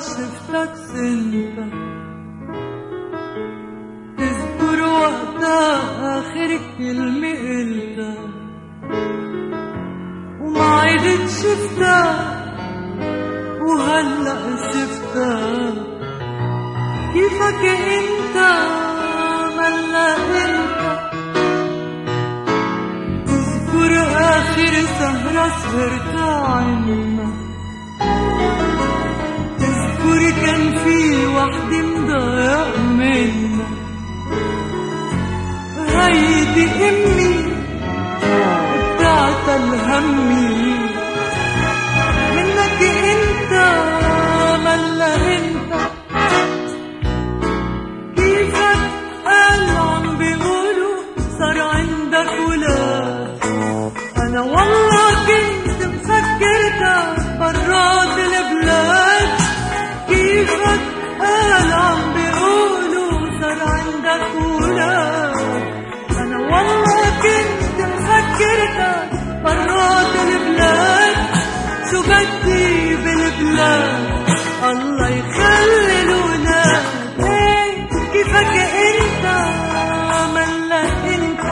شفتك سنتك، تذكر وقتها آخر كلمة قلتها وما عدت شفتك وهلأ شفتك. كيفك انت ملا انت، تذكر آخر سهرة سهرتها عنا، تذكر كان في وحدة مضايق منا. هيدي امي بتاعت الهمي، منك انت ملا انت. كيفك قالوا عم بيقولوا صار عندك ولاد، انا والله كنت مفكرتك برات البلاد. كيفك قالوا عم بيقولوا صار عندك ولاد، انا والله كنت مفكرتك برات البلاد. شو بدي بالبلاد الله يخلي الولاد. كيفك انت ملا انت،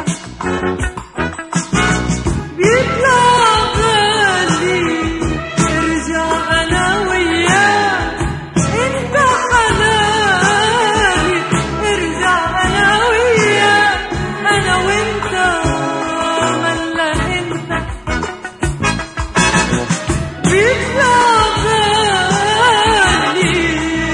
بيطلع بالي ارجع انا وياك. انت حناني ارجع انا وياك، انا وانت ملا انت. بيطلع بالي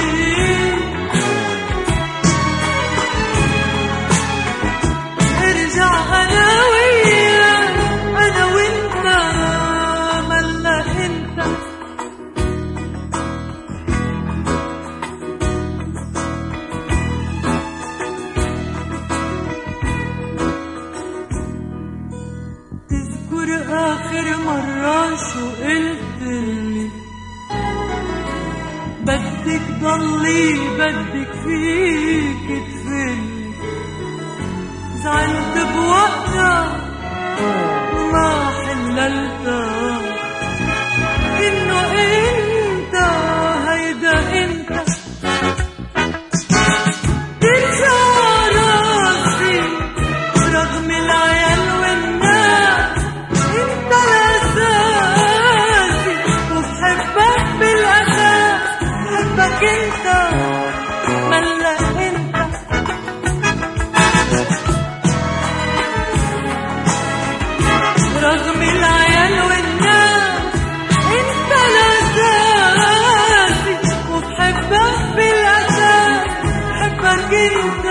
ارجع انا وياك، انا وانت ملا انت. تذكر آخر مرة شو قلتلي، بدك ضلي بدك فيك تفلي. زعلت بوقتها وما حللتها، إنه أنت هيدا أنت. ترجع راسي رغم العيال والناس، أنت الأساسي وبحبك بالأساس. بحبك أنت ملا أنت، رغم العيال والناس. انت الاساسي وبحبك بالاساس. بحبك انت